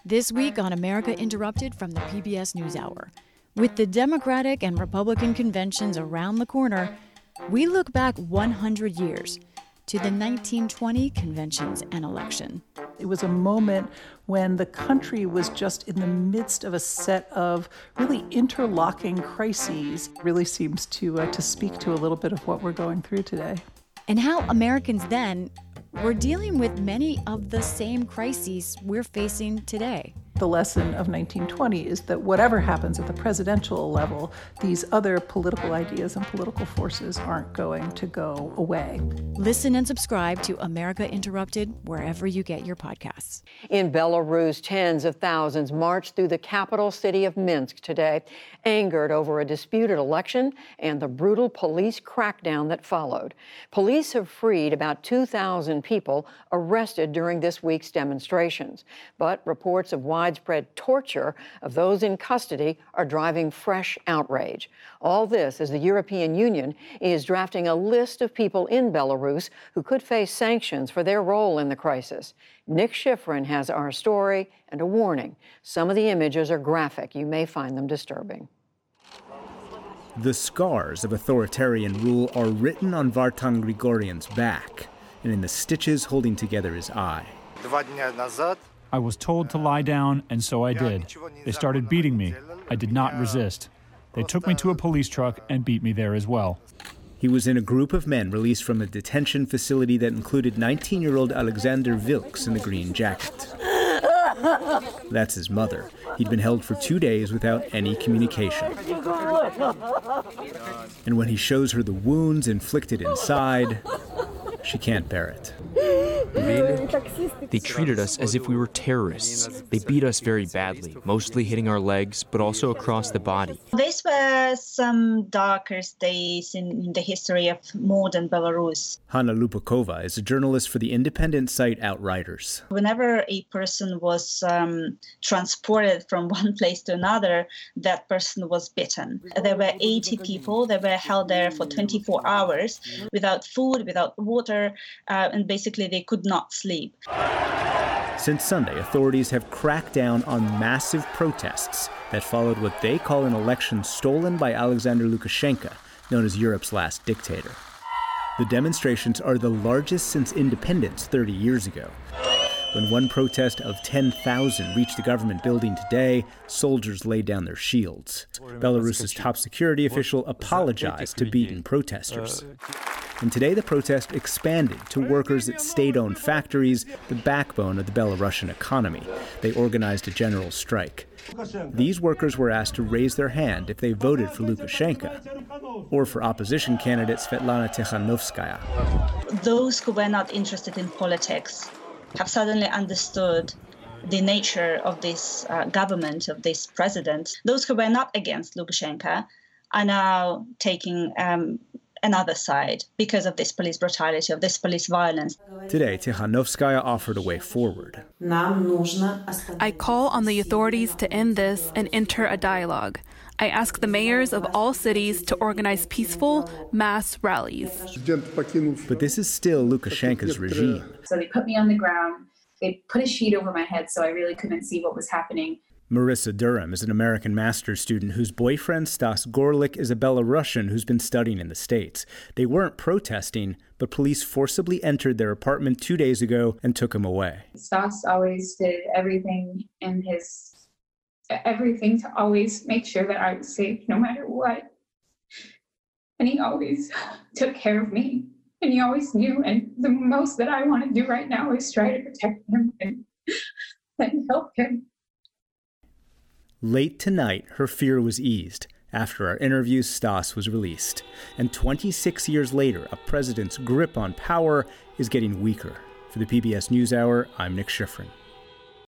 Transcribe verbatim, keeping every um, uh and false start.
This week on America Interrupted from the P B S NewsHour. With the Democratic and Republican conventions around the corner, we look back one hundred years to the nineteen twenty conventions and election. It was a moment when the country was just in the midst of a set of really interlocking crises. It really seems to uh, to speak to a little bit of what we're going through today. And how Americans then were dealing with many of the same crises we're facing today. The lesson of nineteen twenty is that whatever happens at the presidential level, these other political ideas and political forces aren't going to go away. Listen and subscribe to America Interrupted wherever you get your podcasts. In Belarus, tens of thousands marched through the capital city of Minsk today, angered over a disputed election and the brutal police crackdown that followed. Police have freed about two thousand people arrested during this week's demonstrations, but reports of widespread Widespread torture of those in custody are driving fresh outrage. All this as the European Union is drafting a list of people in Belarus who could face sanctions for their role in the crisis. Nick Schifrin has our story and a warning. Some of the images are graphic. You may find them disturbing. The scars of authoritarian rule are written on Vartan Grigoryan's back and in the stitches holding together his eye. I was told to lie down, and so I did. They started beating me. I did not resist. They took me to a police truck and beat me there as well. He was in a group of men released from a detention facility that included nineteen-year-old Alexander Vilks in the green jacket. That's his mother. He'd been held for two days without any communication. And when he shows her the wounds inflicted inside, she can't bear it. Really? They treated us as if we were terrorists. They beat us very badly, mostly hitting our legs, but also across the body. These were some darkest days in the history of modern Belarus. Hanna Lupakova is a journalist for the independent site Outriders. Whenever a person was um, transported from one place to another, that person was beaten. There were eighty people that were held there for twenty-four hours without food, without water, uh, and basically they could not sleep. Since Sunday, authorities have cracked down on massive protests that followed what they call an election stolen by Alexander Lukashenko, known as Europe's last dictator. The demonstrations are the largest since independence thirty years ago. When one protest of ten thousand reached the government building today, soldiers laid down their shields. Belarus's top security official apologized to beaten protesters. And today the protest expanded to workers at state-owned factories, the backbone of the Belarusian economy. They organized a general strike. These workers were asked to raise their hand if they voted for Lukashenko or for opposition candidate Svetlana Tikhanovskaya. Those who were not interested in politics have suddenly understood the nature of this uh, government, of this president. Those who were not against Lukashenko are now taking um, another side because of this police brutality, of this police violence. Today, Tikhanovskaya offered a way forward. I call on the authorities to end this and enter a dialogue. I ask the mayors of all cities to organize peaceful mass rallies. But this is still Lukashenko's regime. So they put me on the ground. They put a sheet over my head so I really couldn't see what was happening. Marissa Durham is an American master's student whose boyfriend, Stas Gorlik, is a Belarusian who's been studying in the States. They weren't protesting, but police forcibly entered their apartment two days ago and took him away. Stas always did everything in his, everything to always make sure that I was safe no matter what. And he always took care of me. And he always knew, and the most that I want to do right now is try to protect him and, and help him. Late tonight, her fear was eased. After our interview, Stas was released. And twenty-six years later, a president's grip on power is getting weaker. For the P B S NewsHour, I'm Nick Schifrin.